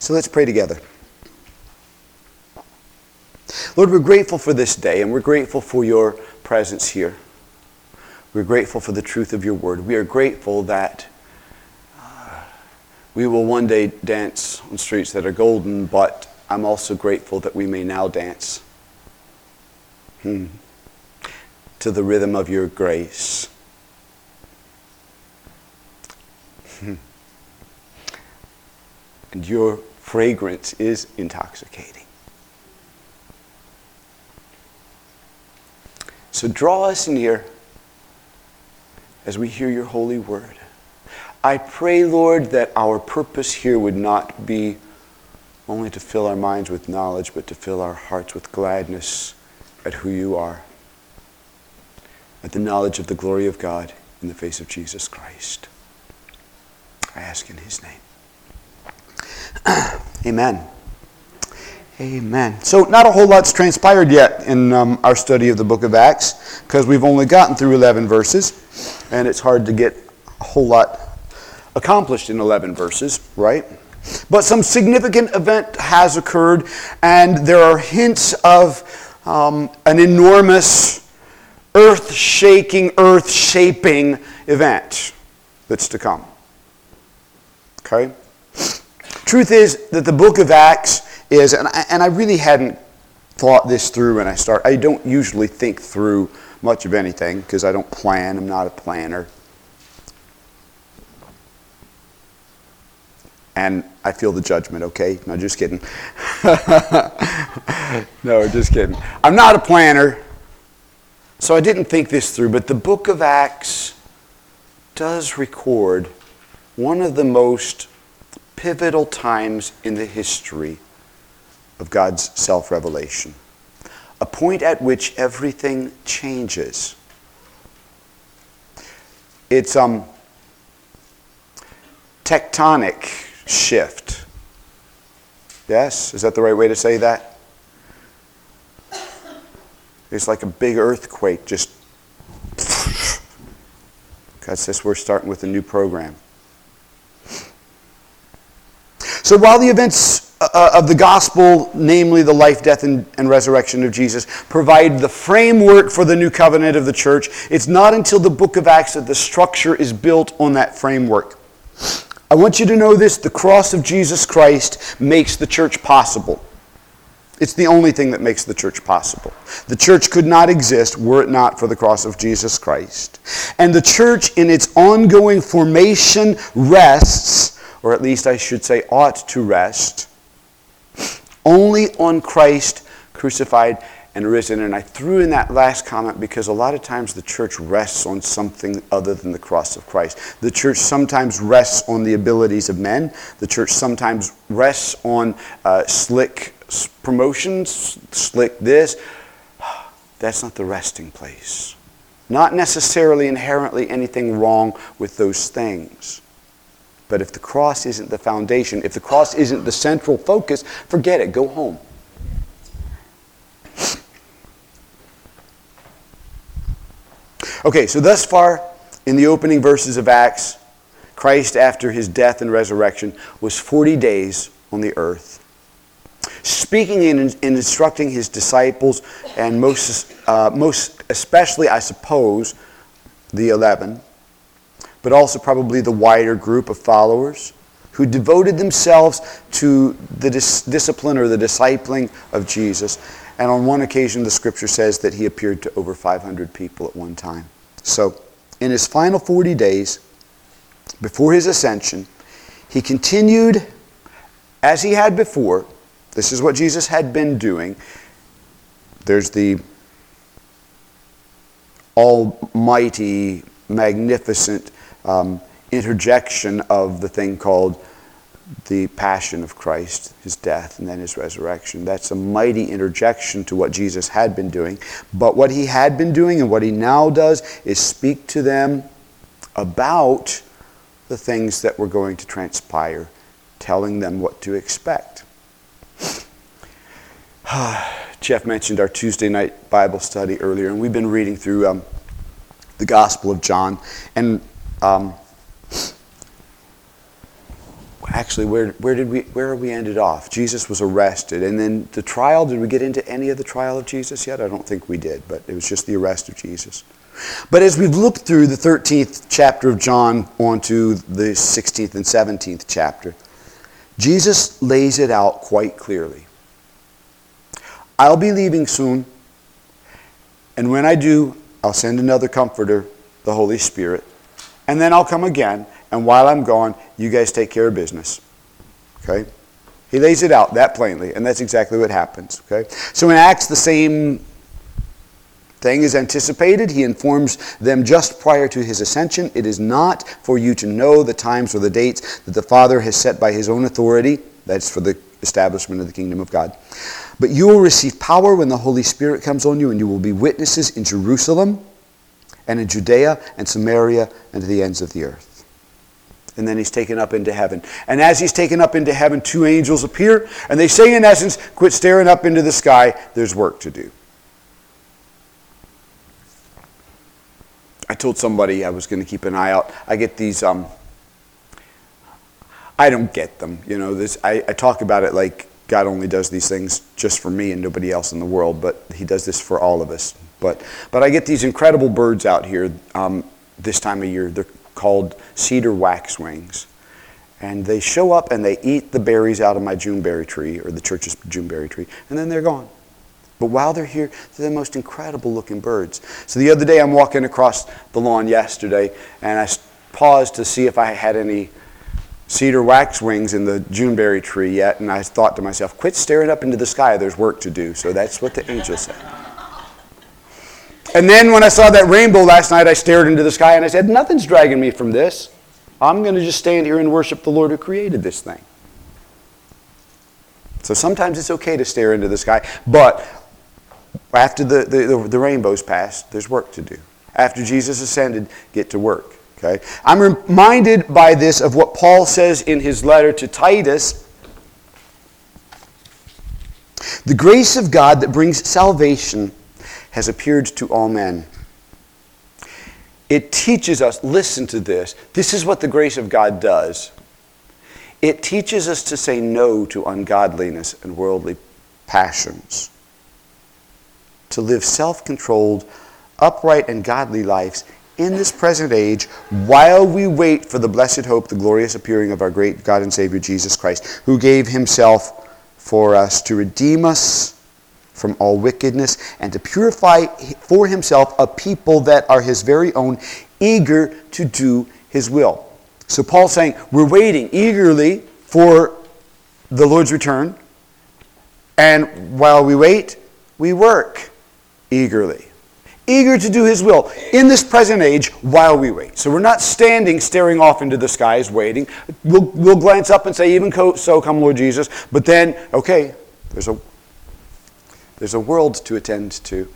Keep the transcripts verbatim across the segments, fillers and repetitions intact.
So let's pray together. Lord, we're grateful for this day, and we're grateful for your presence here. We're grateful for the truth of your word. We are grateful that uh, we will one day dance on streets that are golden, but I'm also grateful that we may now dance hmm, to the rhythm of your grace. Hmm. And your fragrance is intoxicating. So draw us near as we hear your holy word. I pray, Lord, that our purpose here would not be only to fill our minds with knowledge, but to fill our hearts with gladness at who you are, at the knowledge of the glory of God in the face of Jesus Christ. I ask in his name. Amen. Amen. So not a whole lot's transpired yet in um, our study of the book of Acts, because we've only gotten through eleven verses, and it's hard to get a whole lot accomplished in eleven verses, right? But some significant event has occurred, and there are hints of um, an enormous, earth-shaking, earth-shaping event that's to come. Okay? Truth is that the book of Acts is, and I, and I really hadn't thought this through when I start. I don't usually think through much of anything because I don't plan. I'm not a planner. And I feel the judgment, okay? No, just kidding. No, just kidding. I'm not a planner, so I didn't think this through. But the book of Acts does record one of the most pivotal times in the history of God's self-revelation. A point at which everything changes. It's um tectonic shift. Yes? Is that the right way to say that? It's like a big earthquake just... God says we're starting with a new program. So while the events uh, of the gospel, namely the life, death, and, and resurrection of Jesus, provide the framework for the new covenant of the church, it's not until the book of Acts that the structure is built on that framework. I want you to know this: the cross of Jesus Christ makes the church possible. It's the only thing that makes the church possible. The church could not exist were it not for the cross of Jesus Christ. And the church in its ongoing formation rests, or at least I should say ought to rest, only on Christ crucified and risen. And I threw in that last comment because a lot of times the church rests on something other than the cross of Christ. The church sometimes rests on the abilities of men. The church sometimes rests on uh, slick promotions, slick this. That's not the resting place. Not necessarily inherently anything wrong with those things. But if the cross isn't the foundation, if the cross isn't the central focus, forget it. Go home. Okay, so thus far in the opening verses of Acts, Christ, after his death and resurrection, was forty days on the earth, speaking and instructing his disciples, and most, uh, most especially, I suppose, the eleven, but also probably the wider group of followers who devoted themselves to the dis- discipline or the discipling of Jesus. And on one occasion, the scripture says that he appeared to over five hundred people at one time. So, in his final forty days, before his ascension, he continued as he had before. This is what Jesus had been doing. There's the almighty, magnificent um, interjection of the thing called the passion of Christ, his death, and then his resurrection. That's a mighty interjection to what Jesus had been doing. But what he had been doing and what he now does is speak to them about the things that were going to transpire, telling them what to expect. Jeff mentioned our Tuesday night Bible study earlier, and we've been reading through um, the Gospel of John. And um, actually, where, where did we, where we ended off? Jesus was arrested. And then the trial, did we get into any of the trial of Jesus yet? I don't think we did, but it was just the arrest of Jesus. But as we've looked through the thirteenth chapter of John onto the sixteenth and seventeenth chapter, Jesus lays it out quite clearly. I'll be leaving soon, and when I do, I'll send another comforter, the Holy Spirit, and then I'll come again, and while I'm gone, you guys take care of business. Okay? He lays it out that plainly, and that's exactly what happens. Okay? So in Acts, the same thing is anticipated. He informs them just prior to his ascension. It is not for you to know the times or the dates that the Father has set by his own authority. That's for the establishment of the kingdom of God. But you will receive power when the Holy Spirit comes on you, and you will be witnesses in Jerusalem and in Judea and Samaria and to the ends of the earth. And then he's taken up into heaven. And as he's taken up into heaven, two angels appear, and they say in essence, quit staring up into the sky, there's work to do. I told somebody I was going to keep an eye out. I get these, um, I don't get them. You know, this. I, I talk about it like God only does these things just for me and nobody else in the world, but he does this for all of us. But but I get these incredible birds out here um, this time of year. They're called cedar waxwings. And they show up and they eat the berries out of my Juneberry tree, or the church's Juneberry tree, and then they're gone. But while they're here, they're the most incredible looking birds. So the other day I'm walking across the lawn yesterday, and I paused to see if I had any cedar waxwings in the Juneberry tree yet, and I thought to myself, quit staring up into the sky, there's work to do. So that's what the angel said. And then when I saw that rainbow last night, I stared into the sky and I said, nothing's dragging me from this. I'm going to just stand here and worship the Lord who created this thing. So sometimes it's okay to stare into the sky, but after the, the, the rainbow's passed, there's work to do. After Jesus ascended, get to work. Okay? I'm reminded by this of what Paul says in his letter to Titus. The grace of God that brings salvation has appeared to all men. It teaches us, listen to this, this is what the grace of God does. It teaches us to say no to ungodliness and worldly passions, to live self-controlled, upright, and godly lives in this present age while we wait for the blessed hope, the glorious appearing of our great God and Savior Jesus Christ, who gave himself for us to redeem us from all wickedness and to purify for himself a people that are his very own, eager to do his will. So Paul's saying we're waiting eagerly for the Lord's return, and while we wait, we work eagerly. Eager to do his will in this present age while we wait. So we're not standing staring off into the skies waiting. We'll, we'll glance up and say, even so come Lord Jesus. But then, okay, there's a, there's a world to attend to.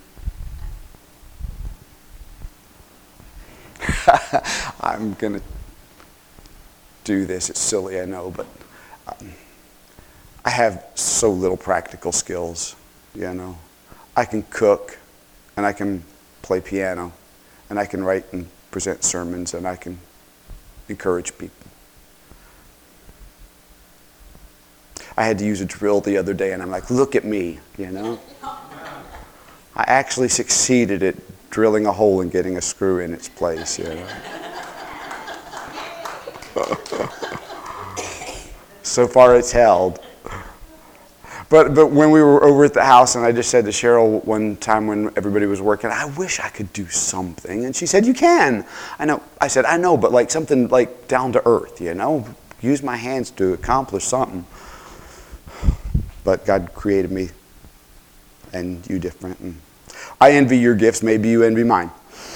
I'm going to do this. It's silly, I know, but um, I have so little practical skills, you know. I can cook, and I can play piano, and I can write and present sermons, and I can encourage people. I had to use a drill the other day, and I'm like, look at me, you know. I actually succeeded at drilling a hole and getting a screw in its place, you know. So far it's held. But but when we were over at the house, and I just said to Cheryl one time when everybody was working, I wish I could do something. And she said, you can. I know. I said, I know, but like something like down to earth, you know. Use my hands to accomplish something. But God created me and you different. And I envy your gifts. Maybe you envy mine.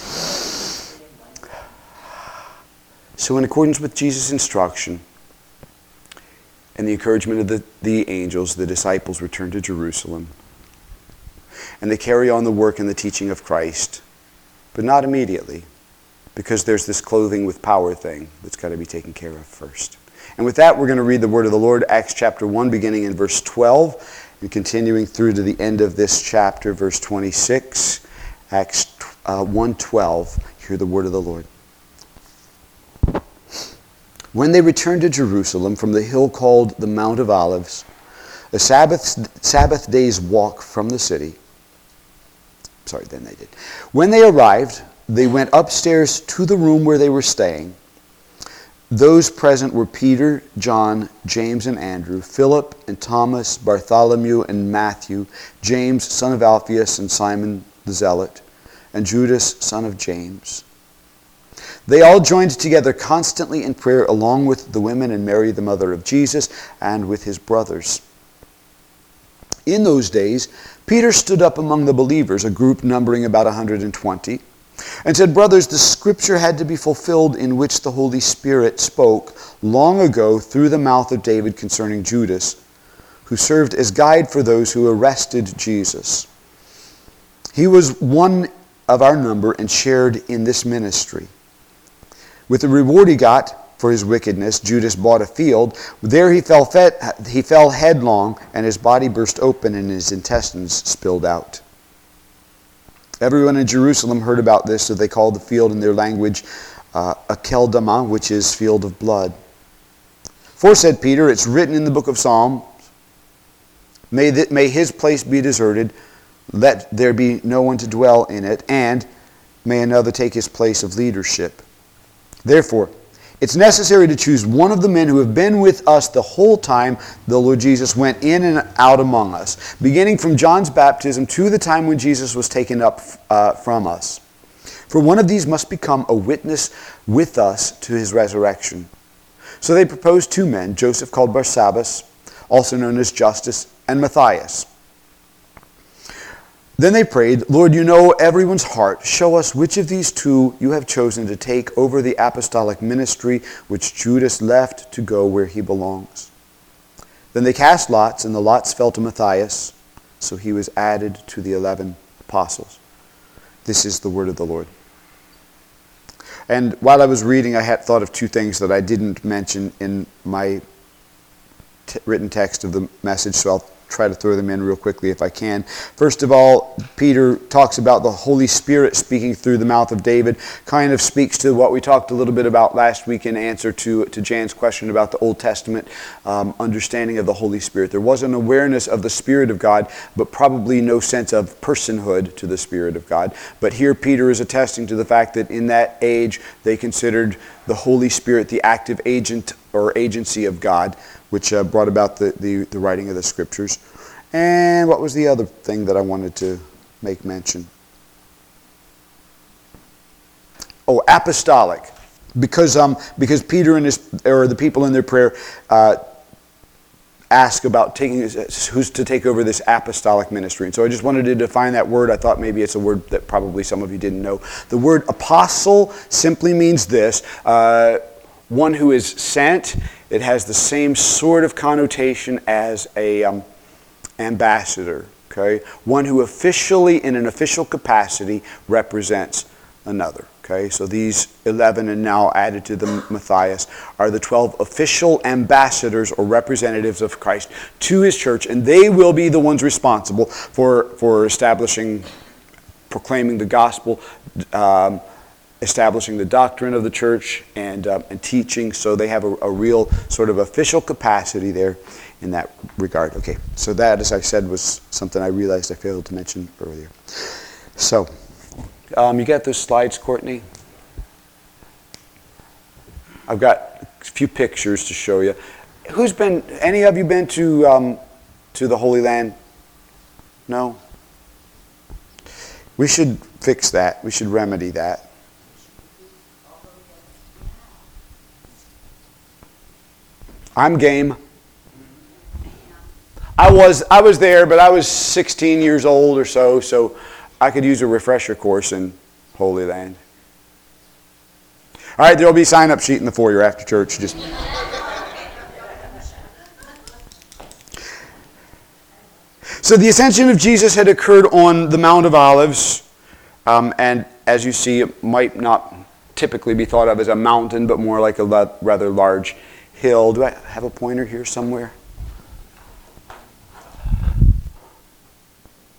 So in accordance with Jesus' instruction and the encouragement of the, the angels, the disciples return to Jerusalem. And they carry on the work and the teaching of Christ. But not immediately, because there's this clothing with power thing that's got to be taken care of first. And with that, we're going to read the word of the Lord, Acts chapter one, beginning in verse twelve, and continuing through to the end of this chapter, verse twenty-six. Acts uh, one twelve, hear the word of the Lord. When they returned to Jerusalem from the hill called the Mount of Olives, a Sabbath, Sabbath day's walk from the city. Sorry, then they did. When they arrived, they went upstairs to the room where they were staying. Those present were Peter, John, James and Andrew, Philip and Thomas, Bartholomew and Matthew, James, son of Alphaeus, and Simon the Zealot, and Judas, son of James. They all joined together constantly in prayer, along with the women and Mary, the mother of Jesus, and with his brothers. In those days, Peter stood up among the believers, a group numbering about one hundred twenty, and said, "Brothers, the scripture had to be fulfilled in which the Holy Spirit spoke long ago through the mouth of David concerning Judas, who served as guide for those who arrested Jesus. He was one of our number and shared in this ministry. With the reward he got for his wickedness, Judas bought a field. There he fell, fed, he fell headlong, and his body burst open and his intestines spilled out. Everyone in Jerusalem heard about this, so they called the field in their language uh, Akeldama, which is field of blood. For, said Peter, it's written in the book of Psalms, may, th- may his place be deserted, let there be no one to dwell in it, and may another take his place of leadership. Therefore, it's necessary to choose one of the men who have been with us the whole time the Lord Jesus went in and out among us, beginning from John's baptism to the time when Jesus was taken up uh, from us. For one of these must become a witness with us to his resurrection." So they proposed two men, Joseph called Barsabbas, also known as Justus, and Matthias. Then they prayed, "Lord, you know everyone's heart. Show us which of these two you have chosen to take over the apostolic ministry which Judas left to go where he belongs." Then they cast lots, and the lots fell to Matthias, so he was added to the eleven apostles. This is the word of the Lord. And while I was reading, I had thought of two things that I didn't mention in my t- written text of the message, so I'll try to throw them in real quickly if I can. First of all, Peter talks about the Holy Spirit speaking through the mouth of David. Kind of speaks to what we talked a little bit about last week in answer to, to Jan's question about the Old Testament um, understanding of the Holy Spirit. There was an awareness of the Spirit of God, but probably no sense of personhood to the Spirit of God. But here Peter is attesting to the fact that in that age they considered the Holy Spirit the active agent or agency of God, which uh, brought about the, the, the writing of the Scriptures. And what was the other thing that I wanted to make mention? Oh, apostolic. Because um because Peter and his, or the people in their prayer uh, ask about taking who's to take over this apostolic ministry. And so I just wanted to define that word. I thought maybe it's a word that probably some of you didn't know. The word apostle simply means this, uh, one who is sent. It has the same sort of connotation as a um, ambassador, okay? One who officially, in an official capacity, represents another, okay? So these eleven, and now added to the Matthias, are the twelve official ambassadors or representatives of Christ to his church, and they will be the ones responsible for, for establishing, proclaiming the gospel, um, establishing the doctrine of the church, and uh, and teaching. So they have a, a real sort of official capacity there in that regard. Okay, so that, as I said, was something I realized I failed to mention earlier. So, um, you got those slides, Courtney? I've got a few pictures to show you. Who's been, any of you been to um, to the Holy Land? No? We should fix that. We should remedy that. I'm game. I was I was there, but I was sixteen years old or so, so I could use a refresher course in Holy Land. All right, there will be a sign-up sheet in the foyer after church. Just so the ascension of Jesus had occurred on the Mount of Olives, um, and as you see, it might not typically be thought of as a mountain, but more like a la- rather large hill. Do I have a pointer here somewhere?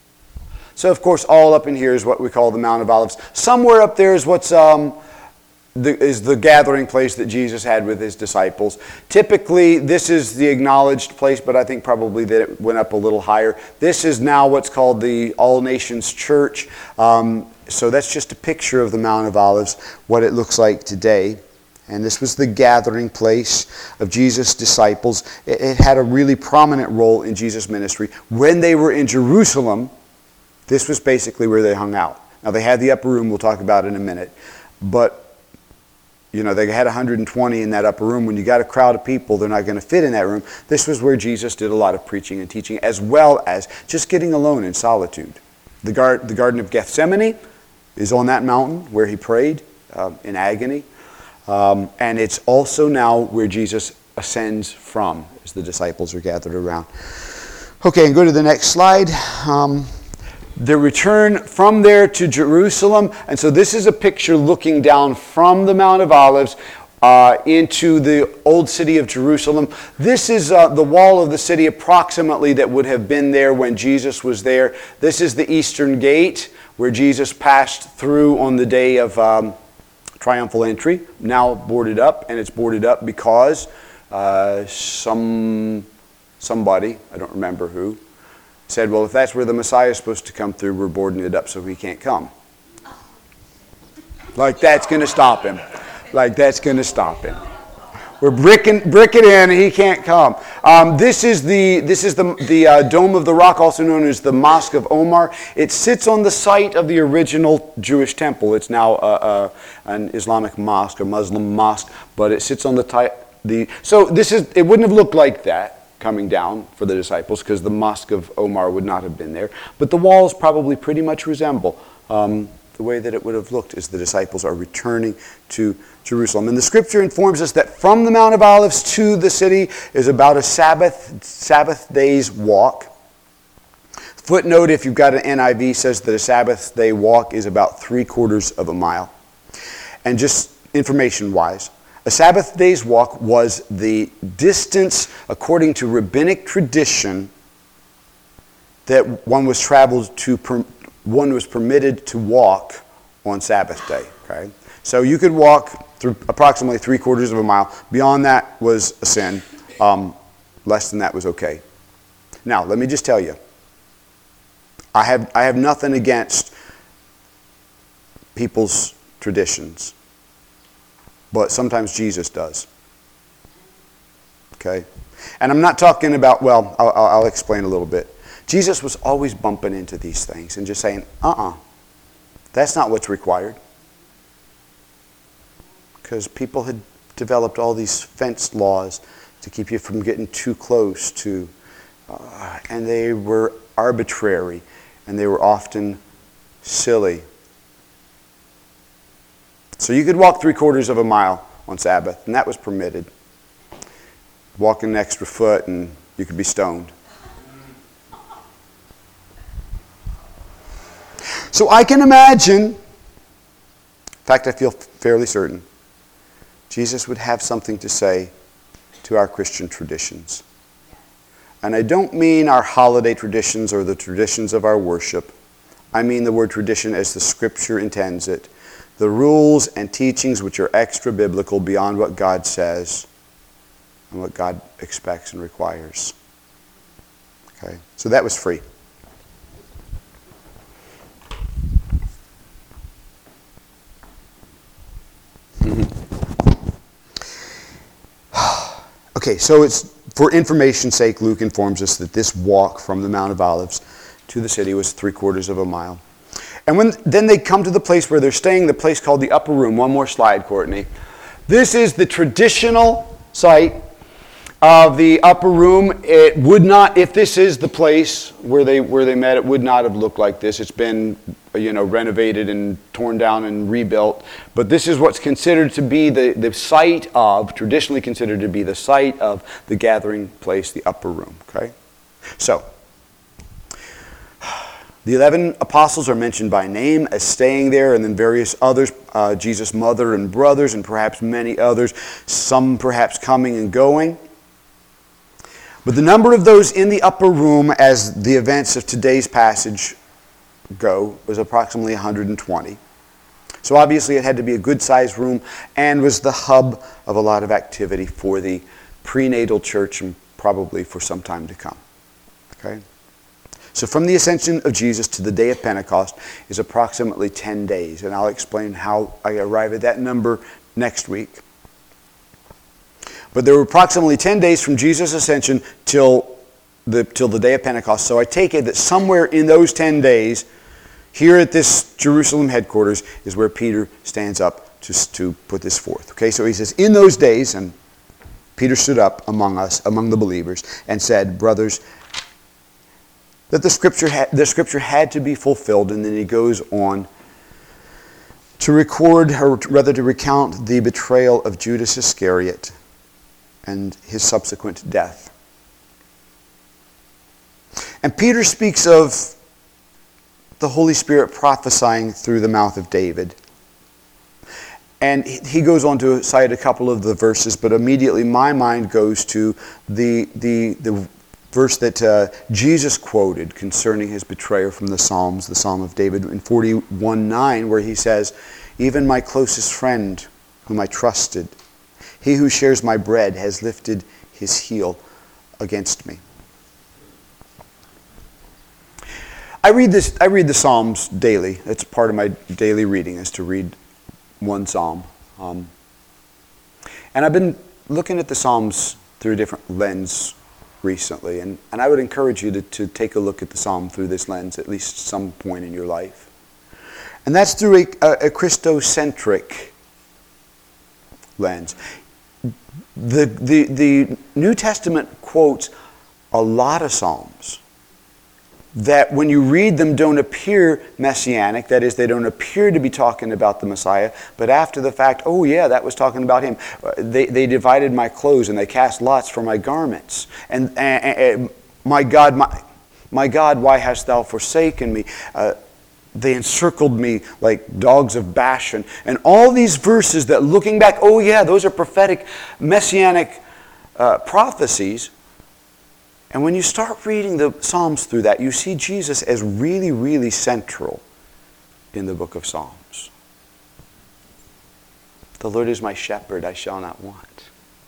So, of course, all up in here is what we call the Mount of Olives. Somewhere up there is what's um, the, is the gathering place that Jesus had with his disciples. Typically, this is the acknowledged place, but I think probably that it went up a little higher. This is now what's called the All Nations Church. Um, so that's just a picture of the Mount of Olives, what it looks like today. And this was the gathering place of Jesus' disciples. It, it had a really prominent role in Jesus' ministry. When they were in Jerusalem, this was basically where they hung out. Now, they had the upper room we'll talk about in a minute. But, you know, they had one hundred twenty in that upper room. When you got a crowd of people, they're not going to fit in that room. This was where Jesus did a lot of preaching and teaching, as well as just getting alone in solitude. The, gar- the Garden of Gethsemane is on that mountain where he prayed uh, in agony. Um, and it's also now where Jesus ascends from, as the disciples are gathered around. Okay, and go to the next slide. Um, the return from there to Jerusalem. And so this is a picture looking down from the Mount of Olives uh, into the old city of Jerusalem. This is uh, the wall of the city approximately that would have been there when Jesus was there. This is the Eastern Gate where Jesus passed through on the day of Um, triumphal entry, now boarded up, and it's boarded up because uh, some somebody, I don't remember who, said, well, if that's where the Messiah is supposed to come through, we're boarding it up so he can't come. Like that's going to stop him. Like that's going to stop him. We're bricking, bricking in, and he can't come. Um, this is the this is the the uh, Dome of the Rock, also known as the Mosque of Omar. It sits on the site of the original Jewish temple. It's now uh, uh, an Islamic mosque, a Muslim mosque, but it sits on the ty- the. So this is. It wouldn't have looked like that coming down for the disciples because the Mosque of Omar would not have been there. But the walls probably pretty much resemble. Um, The way that it would have looked as the disciples are returning to Jerusalem. And the scripture informs us that from the Mount of Olives to the city is about a Sabbath, Sabbath day's walk. Footnote, if you've got an N I V, says that a Sabbath day walk is about three quarters of a mile. And just information-wise, a Sabbath day's walk was the distance, according to rabbinic tradition, that one was traveled to per, one was permitted to walk on Sabbath day. Okay, so you could walk through approximately three quarters of a mile. Beyond that was a sin. Um, less than that was okay. Now, let me just tell you, I have I have nothing against people's traditions, but sometimes Jesus does. Okay, and I'm not talking about. Well, I'll, I'll explain a little bit. Jesus was always bumping into these things and just saying, uh-uh, that's not what's required. Because people had developed all these fence laws to keep you from getting too close to, uh, and they were arbitrary, and they were often silly. So you could walk three quarters of a mile on Sabbath, and that was permitted. Walk an extra foot, and you could be stoned. So I can imagine, in fact, I feel fairly certain, Jesus would have something to say to our Christian traditions. And I don't mean our holiday traditions or the traditions of our worship. I mean the word tradition as the Scripture intends it. The rules and teachings which are extra-biblical beyond what God says and what God expects and requires. Okay, so that was free. Okay, so it's for information's sake, Luke informs us that this walk from the Mount of Olives to the city was three quarters of a mile. And when then they come to the place where they're staying, the place called the Upper Room. One more slide, Courtney. This is the traditional site of the Upper Room. It would not, if this is the place where they where they met, it would not have looked like this. It's been, you know, renovated and torn down and rebuilt. But this is what's considered to be the, the site of, traditionally considered to be the site of the gathering place, the Upper Room. Okay? So, the eleven apostles are mentioned by name as staying there, and then various others, uh, Jesus' mother and brothers, and perhaps many others, some perhaps coming and going. But the number of those in the upper room, as the events of today's passage go, was approximately one hundred twenty. So obviously it had to be a good-sized room and was the hub of a lot of activity for the prenatal church and probably for some time to come. Okay? So from the ascension of Jesus to the day of Pentecost is approximately ten days. And I'll explain how I arrive at that number next week. But there were approximately ten days from Jesus' ascension till the, till the day of Pentecost. So I take it that somewhere in those ten days, here at this Jerusalem headquarters, is where Peter stands up to, to put this forth. Okay, so he says, in those days, and Peter stood up among us, among the believers, and said, brothers, that the scripture, ha- the scripture had to be fulfilled. And then he goes on to record, or rather to recount, the betrayal of Judas Iscariot and his subsequent death. And Peter speaks of the Holy Spirit prophesying through the mouth of David. And he goes on to cite a couple of the verses, but immediately my mind goes to the, the, the verse that uh, Jesus quoted concerning his betrayer from the Psalms, the Psalm of David in forty-one nine, where he says, even my closest friend whom I trusted, he who shares my bread has lifted his heel against me. I read this. I read the Psalms daily. It's part of my daily reading is to read one psalm. Um, and I've been looking at the Psalms through a different lens recently. And, and I would encourage you to, to take a look at the Psalm through this lens at least some point in your life. And that's through a, a, a Christocentric lens. The, the, the New Testament quotes a lot of Psalms that when you read them don't appear messianic, that is, they don't appear to be talking about the Messiah, but after the fact, oh yeah, that was talking about him. They, they divided my clothes and they cast lots for my garments. And, and, and my God, my, my God, why hast thou forsaken me? Uh, they encircled me like dogs of Bashan. And all these verses that looking back, oh yeah, those are prophetic messianic uh, prophecies. And when you start reading the Psalms through that, you see Jesus as really, really central in the book of Psalms. The Lord is my shepherd, I shall not want.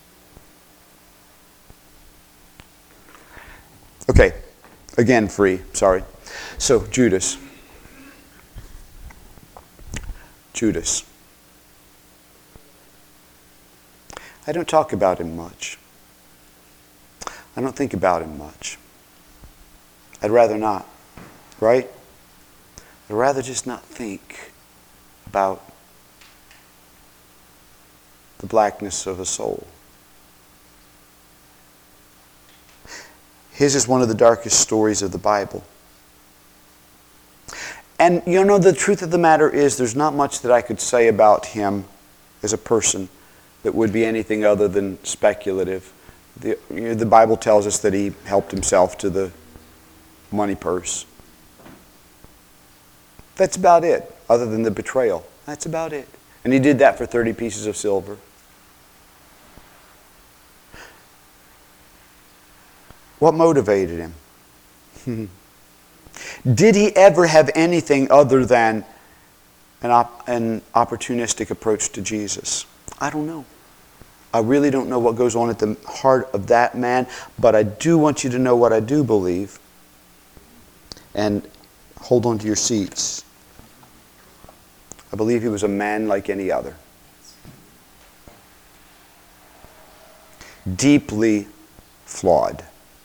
Okay, again, free, sorry. So, Judas. Judas. I don't talk about him much. I don't think about him much. I'd rather not, right? I'd rather just not think about the blackness of a soul. His is one of the darkest stories of the Bible. And you know, the truth of the matter is there's not much that I could say about him as a person that would be anything other than speculative. The, you know, the Bible tells us that he helped himself to the money purse. That's about it, other than the betrayal. That's about it. And he did that for thirty pieces of silver. What motivated him? Did he ever have anything other than an, op- an opportunistic approach to Jesus? I don't know. I really don't know what goes on at the heart of that man, but I do want you to know what I do believe. And hold on to your seats. I believe he was a man like any other. Deeply flawed.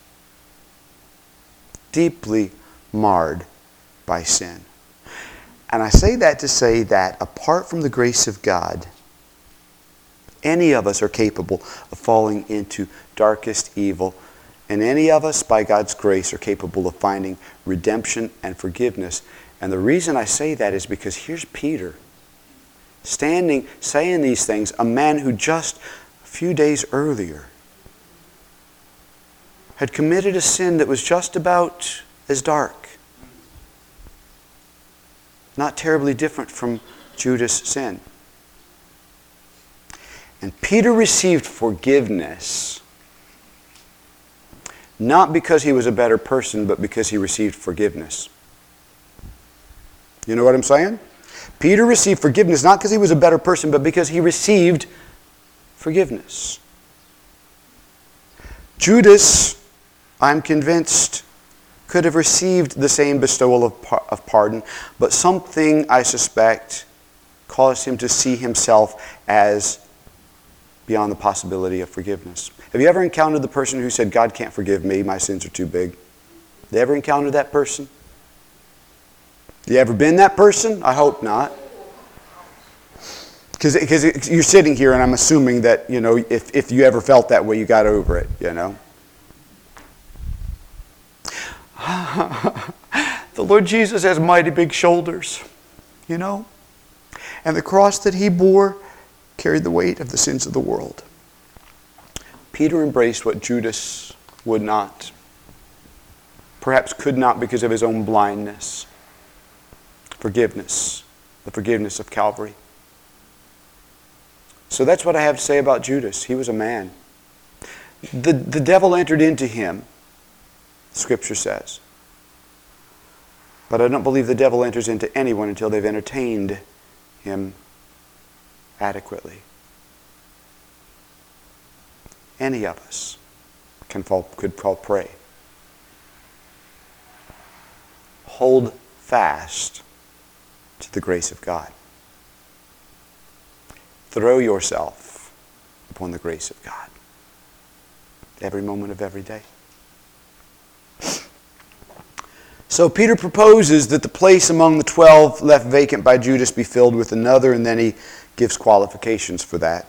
Deeply marred by sin. And I say that to say that apart from the grace of God, any of us are capable of falling into darkest evil. And any of us, by God's grace, are capable of finding redemption and forgiveness. And the reason I say that is because here's Peter, standing, saying these things, a man who just a few days earlier had committed a sin that was just about as dark. Not terribly different from Judas' sin. And Peter received forgiveness, not because he was a better person, but because he received forgiveness. You know what I'm saying? Peter received forgiveness not because he was a better person, but because he received forgiveness. Judas, I'm convinced, could have received the same bestowal of, par- of pardon, but something, I suspect, caused him to see himself as beyond the possibility of forgiveness. Have you ever encountered the person who said, God can't forgive me, my sins are too big? Have you ever encountered that person? You ever been that person? I hope not. Because you're sitting here and I'm assuming that, you know, if, if you ever felt that way, you got over it, you know. The Lord Jesus has mighty big shoulders, you know. And the cross that he bore carried the weight of the sins of the world. Peter embraced what Judas would not, perhaps could not because of his own blindness. Forgiveness, the forgiveness of Calvary. So that's what I have to say about Judas. He was a man. The, the devil entered into him, Scripture says. But I don't believe the devil enters into anyone until they've entertained him adequately. Any of us can fall, could fall prey. Hold fast to the grace of God. Throw yourself upon the grace of God every moment of every day. So Peter proposes that the place among the twelve left vacant by Judas be filled with another, and then he gives qualifications for that.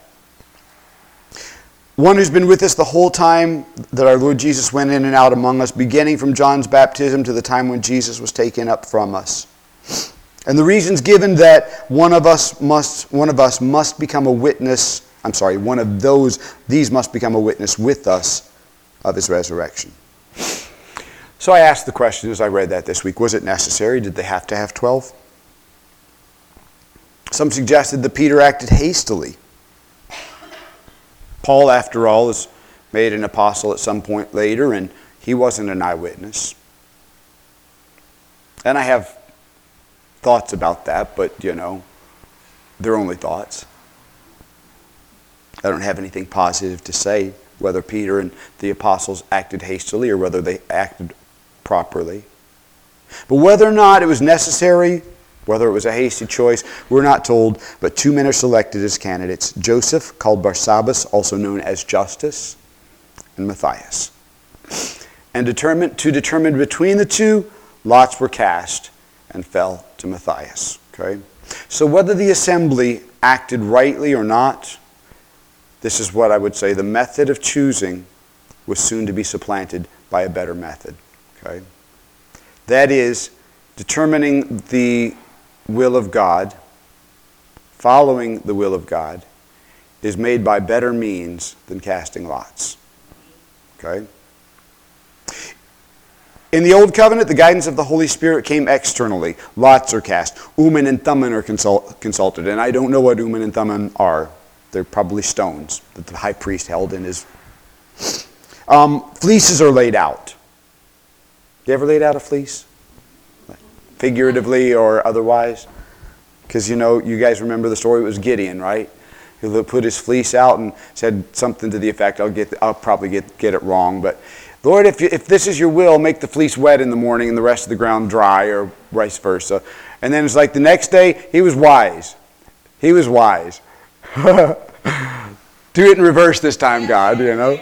One who's been with us the whole time that our Lord Jesus went in and out among us, beginning from John's baptism to the time when Jesus was taken up from us. And the reasons given that one of us must one of us must become a witness, I'm sorry, one of those, these must become a witness with us of his resurrection. So I asked the question as I read that this week, was it necessary? Did they have to have twelve? Some suggested that Peter acted hastily. Paul, after all, is made an apostle at some point later, and he wasn't an eyewitness. And I have thoughts about that, but, you know, they're only thoughts. I don't have anything positive to say whether Peter and the apostles acted hastily or whether they acted properly. But whether or not it was necessary, whether it was a hasty choice, we're not told, but two men are selected as candidates. Joseph, called Barsabbas, also known as Justus, and Matthias. And determine, to determine between the two, lots were cast and fell to Matthias. Okay? So whether the assembly acted rightly or not, this is what I would say, the method of choosing was soon to be supplanted by a better method. Okay? That is, determining the will of God, following the will of God, is made by better means than casting lots. Okay? In the Old Covenant, the guidance of the Holy Spirit came externally. Lots are cast. Urim and Thummim are consult- consulted. And I don't know what Urim and Thummim are. They're probably stones that the high priest held in his... Um, fleeces are laid out. You ever laid out a fleece? Figuratively or otherwise? Because, you know, you guys remember the story. It was Gideon, right? He put his fleece out and said something to the effect, I'll get, I'll probably get, get it wrong, but Lord, if, you, if this is your will, make the fleece wet in the morning and the rest of the ground dry, or vice versa. And then it's like the next day, he was wise. He was wise. Do it in reverse this time, God, you know.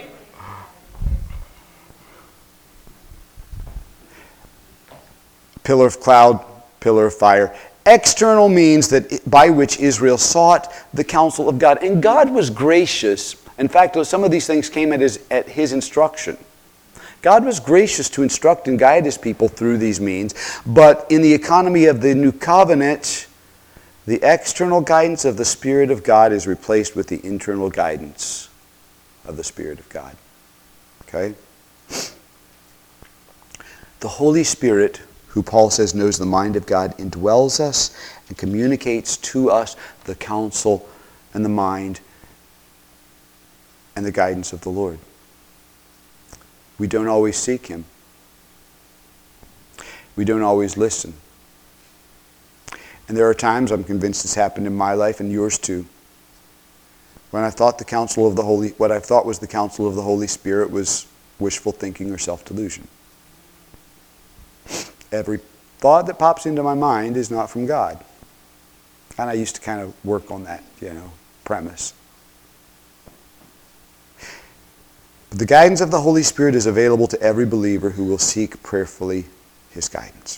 Pillar of cloud, pillar of fire. External means that by which Israel sought the counsel of God. And God was gracious. In fact, some of these things came at his, at his instruction. God was gracious to instruct and guide his people through these means. But in the economy of the new covenant, the external guidance of the Spirit of God is replaced with the internal guidance of the Spirit of God. Okay? The Holy Spirit, who Paul says knows the mind of God, indwells us and communicates to us the counsel and the mind and the guidance of the Lord. We don't always seek him. We don't always listen. And there are times, I'm convinced it's happened in my life and yours too, when I thought the counsel of the Holy, what I thought was the counsel of the Holy Spirit was wishful thinking or self-delusion. Every thought that pops into my mind is not from God. And I used to kind of work on that, you know, premise. But the guidance of the Holy Spirit is available to every believer who will seek prayerfully His guidance.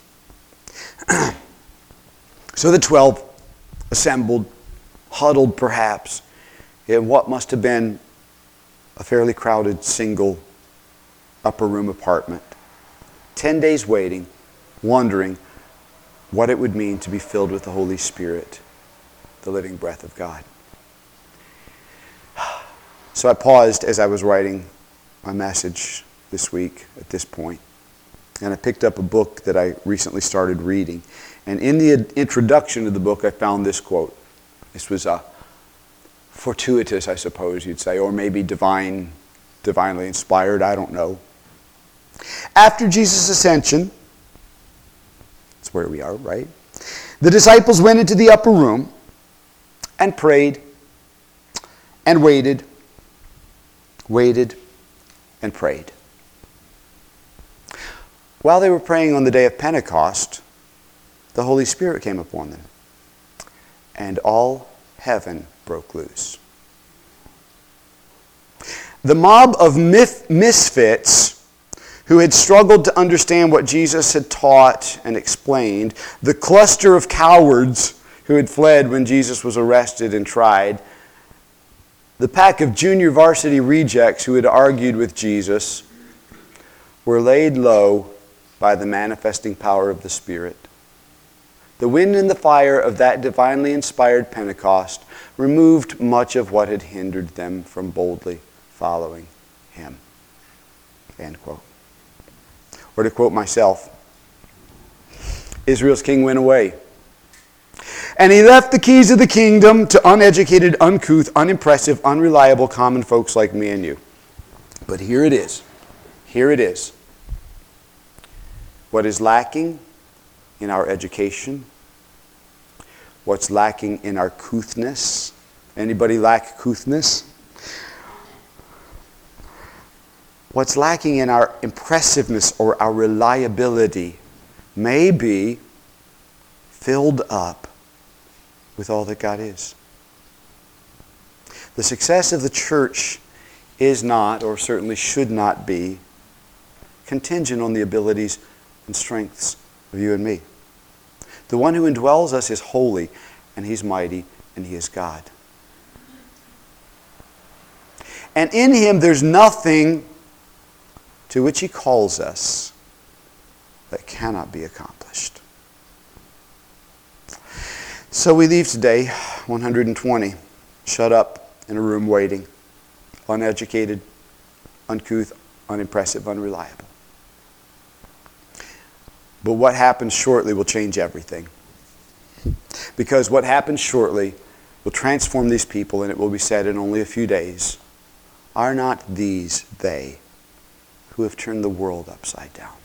So the twelve assembled, huddled perhaps, in what must have been a fairly crowded single upper room apartment. Ten days waiting, wondering what it would mean to be filled with the Holy Spirit, the living breath of God. So I paused as I was writing my message this week at this point, and I picked up a book that I recently started reading. And in the introduction to the book, I found this quote. This was a fortuitous, I suppose you'd say, or maybe divine, divinely inspired, I don't know. After Jesus' ascension, that's where we are, right? The disciples went into the upper room and prayed and waited, waited and prayed. While they were praying on the day of Pentecost, the Holy Spirit came upon them, and all heaven broke loose. The mob of myth- misfits who had struggled to understand what Jesus had taught and explained, the cluster of cowards who had fled when Jesus was arrested and tried, the pack of junior varsity rejects who had argued with Jesus, were laid low by the manifesting power of the Spirit. The wind and the fire of that divinely inspired Pentecost removed much of what had hindered them from boldly following Him. End quote. Or to quote myself, Israel's king went away, and he left the keys of the kingdom to uneducated, uncouth, unimpressive, unreliable common folks like me and you. But here it is. Here it is. What is lacking in our education, what's lacking in our couthness. Anybody lack couthness? What's lacking in our impressiveness or our reliability may be filled up with all that God is. The success of the church is not, or certainly should not be, contingent on the abilities and strengths of you and me. The one who indwells us is holy, and He's mighty, and He is God. And in Him there's nothing to which He calls us that cannot be accomplished. So we leave today, one hundred twenty, shut up in a room waiting, uneducated, uncouth, unimpressive, unreliable. But what happens shortly will change everything. Because what happens shortly will transform these people, and it will be said in only a few days, are not these they who have turned the world upside down?